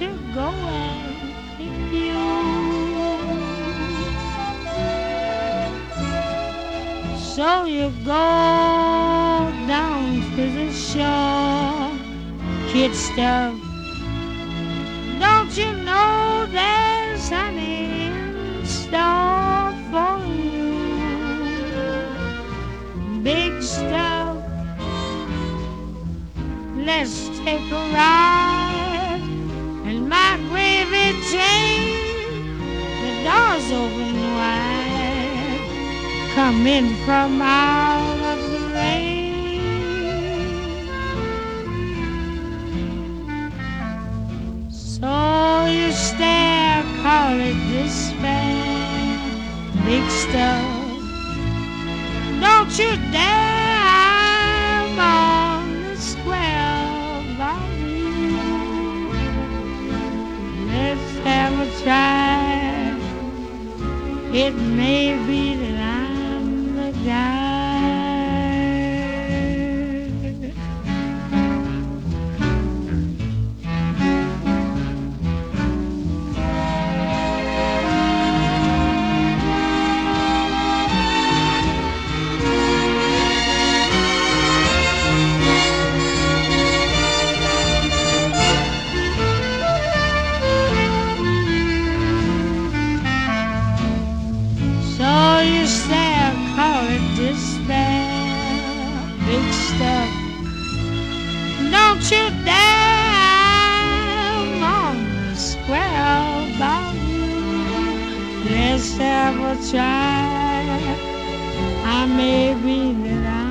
to go and pick you. So you go down to the shore, kid stuff. Don't you know there's honey in store for you? Big stuff. Let's take a ride in my gravy train. The door's open wide. Come in from out of the rain. So you stare, call it despair. Big stuff. Don't you dare, I'm on the square by you. Let's have a try. It may be that I'm the guy. So you stare, call it despair. Big stuff. Don't you dare, I'm on the square about you. Let's have a try. I may be that